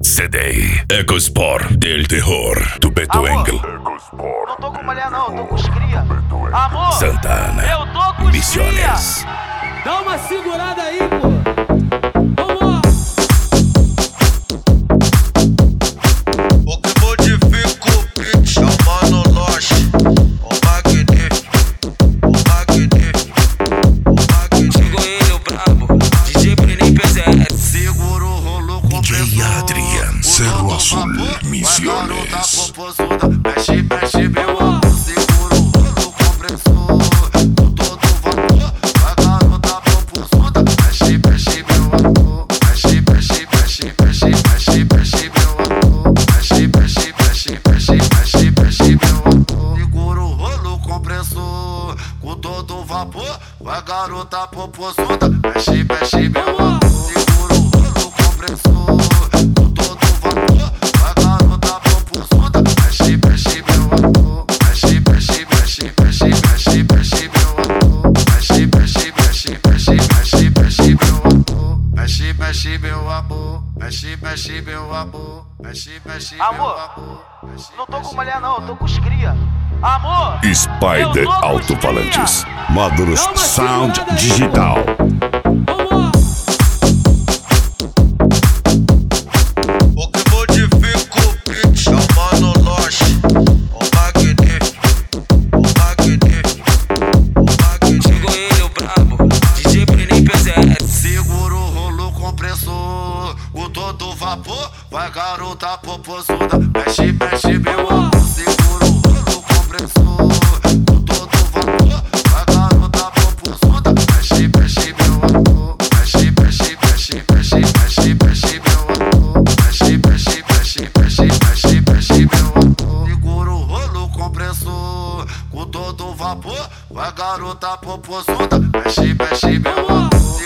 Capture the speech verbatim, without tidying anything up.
C D EcoSport del terror do Beto Engel. Não tô com mulher não, tô com os cria. Amor, Santana, eu tô com os Misiones. cria. Dá uma segurada aí, pô. Vamos lá. O que modifica o beat é o Mano Loche, o magnífico, o magnífico, o magnífico. Chegou ele, o brabo, D J Brenin P Z. Segura o rolo com D J Adrian, Cerro Azul, Misiones. Mexe, mexe, meu amor. Segura o rolo compressor, com todo vapor. Vai garota popozuda. Mexe, mexe, meu amor. Mexe, mexe, mexe, mexe, mexe, mexe, meu amor. Mexe, mexe, mexe, mexe, mexe, mexe, meu amor. Segura o rolo compressor, com todo vapor. Vai garota popozuda. Mexe, mexe, meu amor. Segura o rolo compressor, com todo vapor. Vai garota popozuda. Mexe, mexe, meu amor. Mexe, mexe, mexe, mexe, mexe, mexe, meu amor. Mexe, mexe, mexe, mexe, mexe, mexe, meu amor. Mexe, mexe, meu amor. Mexe, mexe, meu amor. Mexe, mexe, meu Amor, amor. Mexe, não tô com mexe, mulher não, tô com os cria. Amor, Spider eu tô com os Alto-Falantes. cria. Módulos Dá uma Sound segurada aí, Digital. Vamos lá. O que modifica o beat é o Mano Loche, o magnífico, o magnífico, o magnífico. Chegou ele, o brabo, D J Brenin P Z. Segura o rolo compressor, com todo vapor. Vai garota popozuda. Mexe, mexe, meu amor. Segura o rolo compressor, com todo vapor. Vai garota popozuda. Mexe, mexe, meu amor. Mexe, mexe, mexe, mexe, mexe, mexe, meu amor. Mexe, mexe, mexe, mexe, mexe, mexe, meu amor. Segura o rolo compressor, com todo vapor. Vai garota popozuda. Mexe, mexe, meu amor.